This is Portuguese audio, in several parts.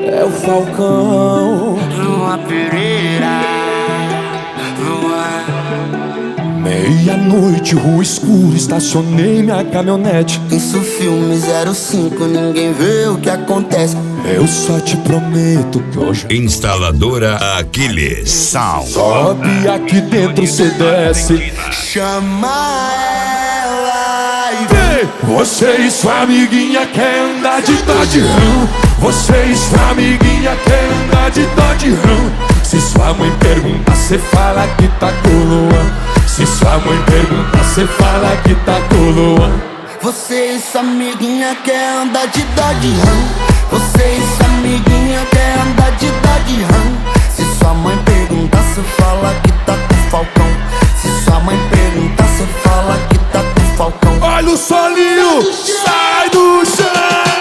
É o Falcão. Lua Pereira, Lua. Meia-noite, rua escura, estacionei minha caminhonete. Isso filme 05, ninguém vê o que acontece. Eu só te prometo que hoje Instaladora Aquiles Sound. sobe aqui dentro, cê desce. Chama ela e vem. Ei, você e sua amiguinha quer andar de Dodge Ram. Você e sua amiguinha quer andar de Dodge Ram. Se sua mãe perguntar, cê fala que tá com o Luan. Se sua mãe perguntar, cê fala que tá com o Luan. Você e sua amiguinha quer andar de Dodge Ram. Você e sua amiguinha quer andar de Dodge Ram. Se sua mãe perguntar, cê fala que tá com o Falcão. Se sua mãe perguntar, cê fala que tá com o Falcão. Olha o solinho, sai do chão.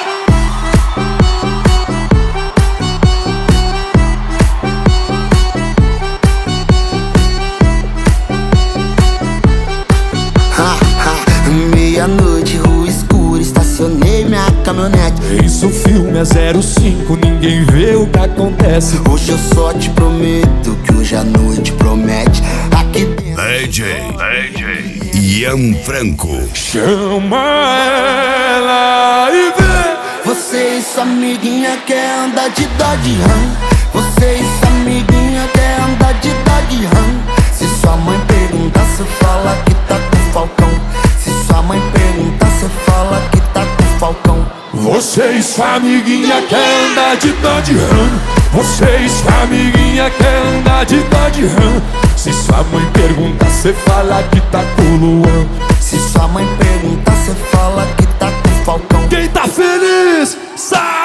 Meia-noite, rua escura, estacionei minha caminhonete. Isso filme é 05, ninguém vê o que acontece. Hoje eu só te prometo que hoje a noite promete. Aqui dentro DJ Ian Franco. Chama ela e vem. você e sua amiguinha quer andar de Dodge Ram. Você e sua amiguinha quer andar de Dodge Ram. Se sua mãe perguntar, cê fala que tá com o Falcão. Se sua mãe perguntar, cê fala que tá com o Falcão. Você e sua amiguinha quer andar de Dodge Ram. Você e sua amiguinha quer andar de Dodge Ram. Se sua mãe perguntar, cê fala que tá com o Luan. Se sua mãe perguntar, cê fala que tá com o Falcão. Quem tá feliz, sai!